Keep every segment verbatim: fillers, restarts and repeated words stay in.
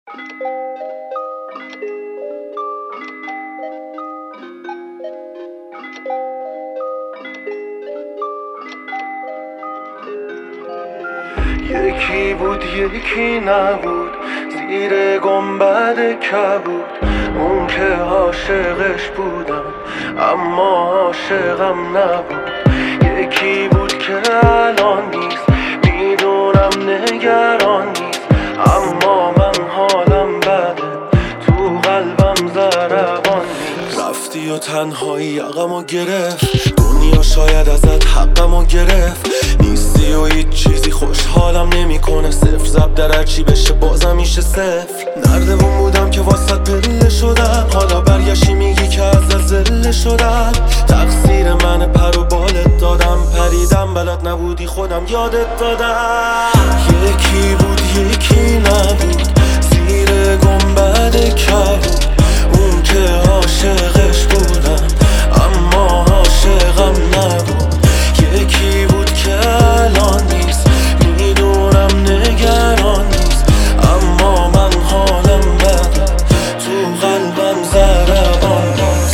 یکی بود یکی نبود، زیر گنبد کبود. اون که عاشقش بودم اما عاشقم نبود. یکی بود که الان نیست، میدونم نگران نیست، اما من حالم بده، تو قلبم ضربان نیست. رفتی و تنهایی یقمو گرفت، دنیا شاید ازت حقمو گرفت. نیستی و هیچ چیزی خوشحالم نمیکنه، صفر زب در هرچی بشه بازم میشه صفر. نردبون بودم که واسط پله شدم، حالا برگشتی میگی که ازت زله شدم. تقصیر من پر و بالت دادم، پریدم بلد نبودی خودم یادت دادم. یکی بود یکی نبود، زیر گنبد کبود. اون که عاشقش بودم اما عاشقم نبود. یکی بود که الان نیست، میدونم نگران نیست، اما من حالم بده، تو قلبم ضربان نیست.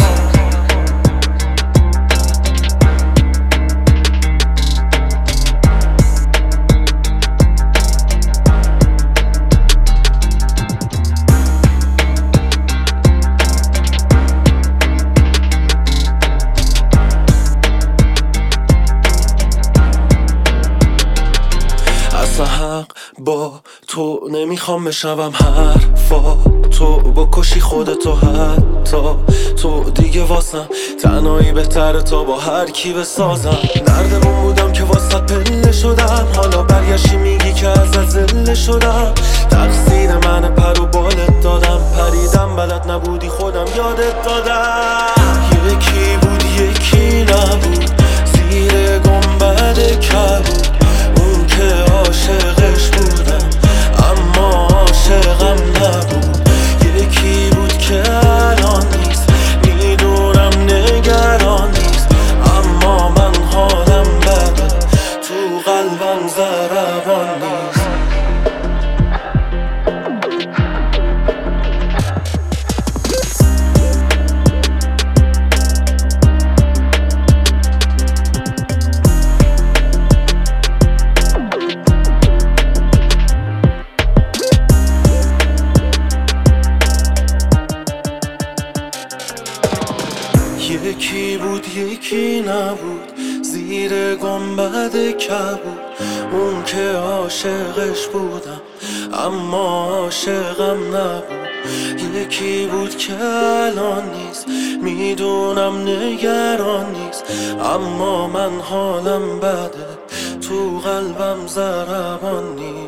حق با تو نمیخوام بشنوم حرفا تو، بکشی خودتو حتی تو دیگه واسم تنهایی بهتره تا با هر کی بسازم. نردبون بودم که واسط پله شدم، حالا برگشتی میگی که ازت زله شدم. تقصیر من پر و بالت دادم، پریدم بلد نبودی خودم یادت دادم. یکی بود یکی نبود، زیر گنبد کبود. اون که عاشقش بودم اما عاشقم نبود. یکی بود که الان نیست، میدونم نگران نیست، اما من حالم بده، تو قلبم ضربان نیست. یکی بود یکی نبود، زیر گنبد کبود. اون که عاشقش بودم اما عاشقم نبود. یکی بود که الان نیست، میدونم نگران نیست، اما من حالم بده، تو قلبم ضربان نیست.